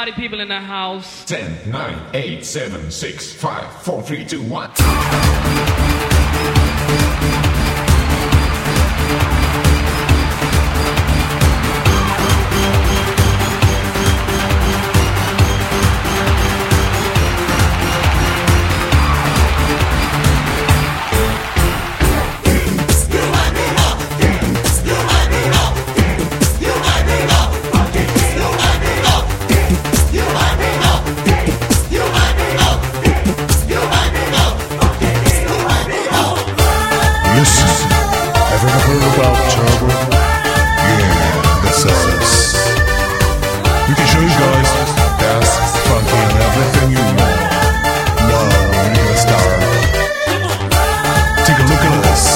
party people in the house. 10, 9, 8, 7, 6, 5, 4, 3, 2, 1. Take a look at us.